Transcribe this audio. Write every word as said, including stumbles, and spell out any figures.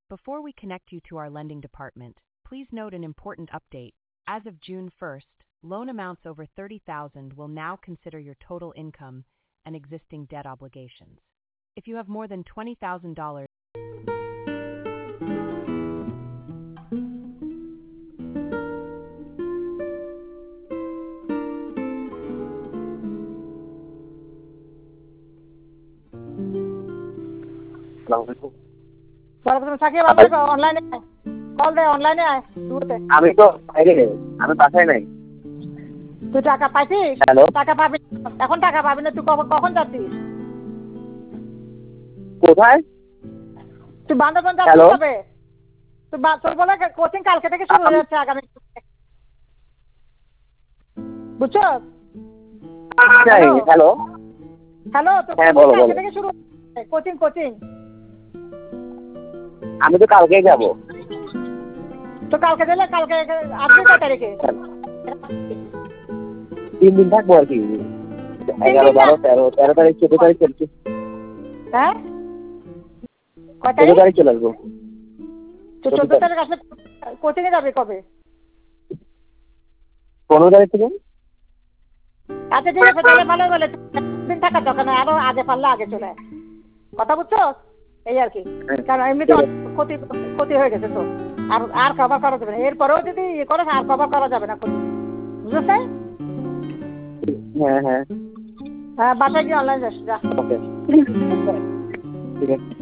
Before we connect you to our lending department, please note an important update. As of June first, loan amounts over thirty thousand dollars will now consider your total income and existing debt obligations. If you have more than twenty thousand dollars, আমি তো বাইরে নেই, আমি বাসায় নাই। তুই টাকা পাইছিস? Hello, টাকা পাবি এখন, টাকা পাবি না। তুই কখন যাচ্ছিস? কোথায়? তুই বান্দরবান যাচ্ছিস কবে? তুই তোর বলে কোচিং কালকে থেকে শুরু হয়ে যাচ্ছে, আগামী। বুঝছো? হ্যালো হ্যালো, তোর কালকে থেকে শুরু কোচিং কোচিং আমি তো কালকেই যাবো। তো কালকে দিলে কালকে আসবি কয় তারিখে? তিন দিন থাকবো আর কি। এগারো বারো তেরো তেরো তারিখ চোদ্দ তারিখ চলছে। হ্যাঁ, চোদ্দ তারিখ চলে আসবো। তো চোদ্দ তারিখ আসলে কোচিং এ যাবে কবে? পনেরো তারিখ থেকে। আচ্ছা ঠিক আছে, তাহলে ভালো বলে দিন থাকার দরকার নেই, আরো আগে পারলে আগে চলে আয়। কথা বুঝছো? এই আর কি, কারণ এমনিতে ক্ষতি ক্ষতি হয়ে গেছে তো, আর আর কভার করা যাবে না। এরপরেও যদি ইয়ে করে আর কভার করা যাবে না ক্ষতি, বুঝেছ? হ্যাঁ হ্যাঁ হ্যাঁ, বাসায় গিয়ে অনলাইন যাস যা। ওকে, ঠিক আছে।